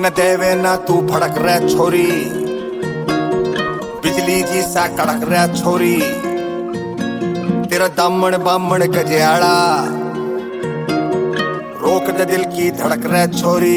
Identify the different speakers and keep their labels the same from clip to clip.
Speaker 1: तन देवे ना तू भड़क रह छोरी, बिजली जी सा कड़क रह छोरी। तेरा दामन बामन गजियाड़ा, रोक दे दिल की धड़क रह छोरी।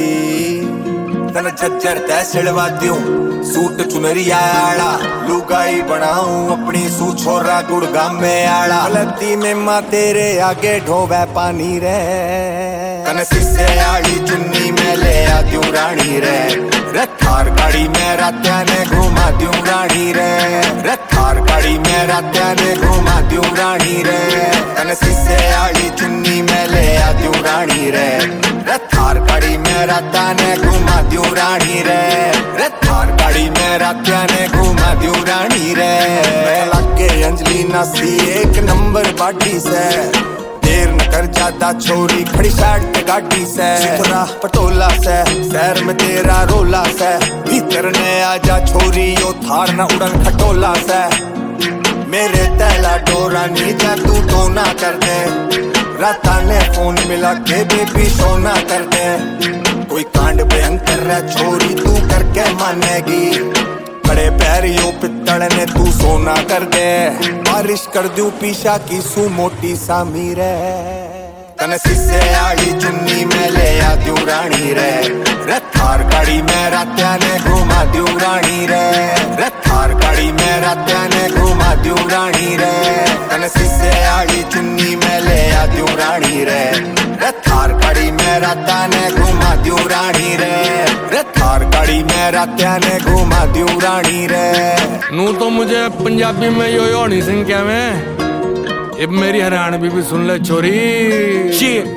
Speaker 1: तन झज्जर तै सिलवा दूं सूट चुनरिया आड़ा, लुगाई बनाऊं अपनी सू छोरा गुड़गाम में आड़ा। गलती में माँ तेरे आगे ढोवे पानी रे, तन शीशे आड़ी चुन्नी में ले आ दूं रानी रे। थार गाड़ी में रात्या ने घुमा दूं रानी रे, थार गाड़ी में रात्या ने घुमा दूं रानी रे। तन शीशे आड़ी चुन्नी में ले आ दूं रानी रे, थार गाड़ी में रात्या ने घुमा दूं रानी रे। थार गाड़ी में रात्या ने घुमा दूं रानी रे। लागे अंजलि नासी एक नंबर बाटी से, देर न कर जाता छोरी खड़ी साइड पे गाड़ी से। चितरा पटोला से शहर में तेरा रोला से, भीतर ने आजा छोरी यो थार न उड़न खटोला से। मेरे तैला डोरा नीचा तू तो ना कर दे, राता ने फोन मिला के बेबी सोना कर दे। कोई कांड भयंकर है छोरी तू करके मानेगी, बड़े पैरियों पित्तड़ ने तू सोना कर दे। बारिश कर दूं पीछा की सू मोटी सा मीरे, तन शीशे आड़ी चुन्नी में ले आ दूं रानी रे। थार गाड़ी में रात्या ने घुमा दूं रानी रे, थार गाड़ी में रात्या ने घुमा दूं रानी रे। तन शीशे आड़ी चुन्नी में ले आ दूं रानी रे, थार गाड़ी में रात्या ने घुमा दूं रानी रे। थार गाड़ी में रात्या ने घुमा दूं रानी रे।
Speaker 2: नू तो मुझे पंजाबी में यो हनी सिंह क्या में, अब मेरी हरियाणवी भी सुन ले छोरी।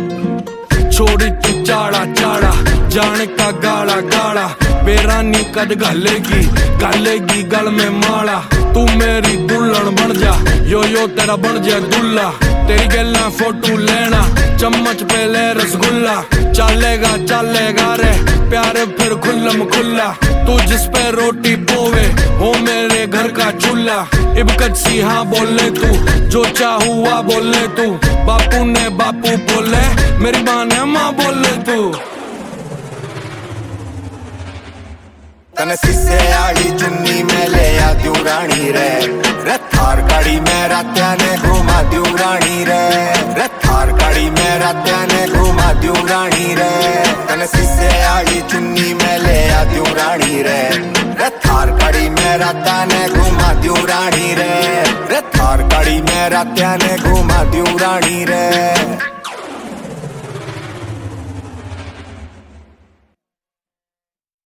Speaker 2: छोड़ी तू चाड़ा चाड़ा जाने का गाड़ा गाड़ा, बेरानी कद घालेगी घालेगी गल में माला। तू मेरी दुल्हन बन जा यो तेरा बन जा दुल्ला, तेरी गल्ला फोटो लेना चम्मच पे ले रसगुल्ला। चलेगा चलेगा रे प्यारे फिर खुल्लम खुल्ला, तू जिस पे रोटी पोवे हो मेरे घर का चूल्हा। इब कच्ची हाँ बोले तू, जो चाहुआ बोले तू। बापू ने बापू बोले, मेरी माँ ने माँ बोले तू।
Speaker 1: तन शीशे आड़ी चुन्नी में ले आ दूं रानी रे, थार गाड़ी में रात्या ने घुमा दूं रानी रे। थार गाड़ी में रात्या ने घुमा दूं रानी रे। तन शीशे आड़ी चुन्नी में ले आ दूं रानी रे, थार गाड़ी में रात्या ने घुमा दूं रानी रे। थार गाड़ी में रात्या ने घुमा दूं रानी रे।